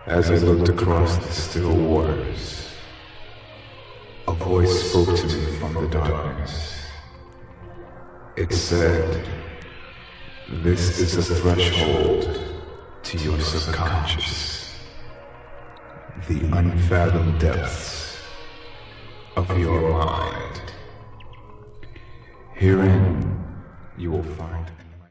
As I looked across the still waters, a voice spoke to me from the darkness. It said, "This is a threshold to your subconscious, the unfathomed depths of your mind. Herein you will find